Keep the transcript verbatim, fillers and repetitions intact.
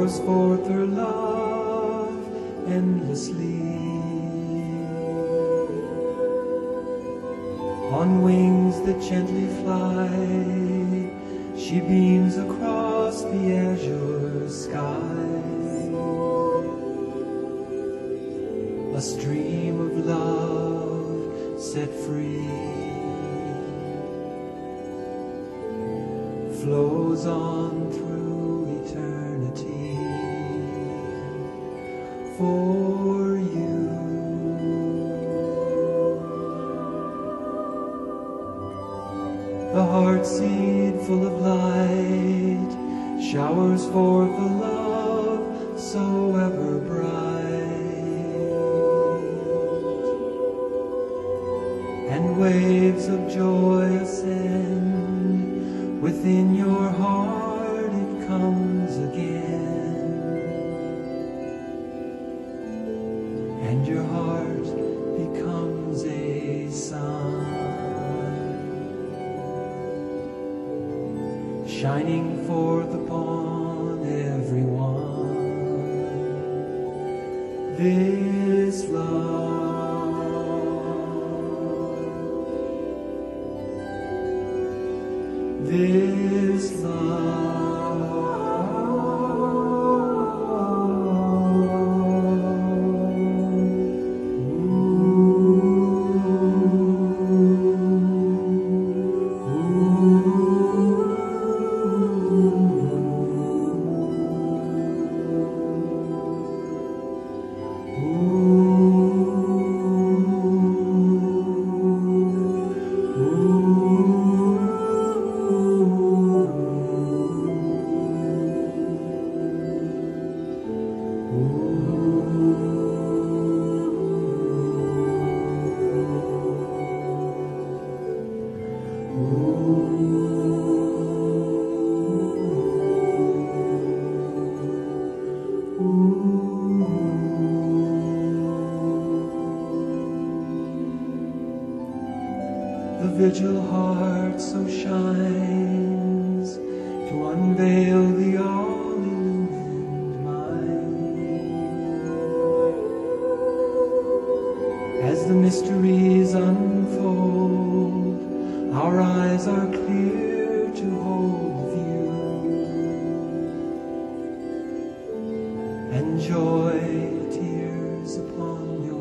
pours forth her love endlessly. On wings that gently fly, she beams across the azure sky. A stream of love set free flows on through eternity for you. The heart seed full of light showers forth a love so ever bright, and waves of joy ascend. Within your heart it comes again, and your heart becomes a sun, shining forth upon everyone. This love, this love. The vigil heart so shines to unveil the all-illumined mind. As the mysteries unfold, our eyes are clear to hold view, and joy tears upon your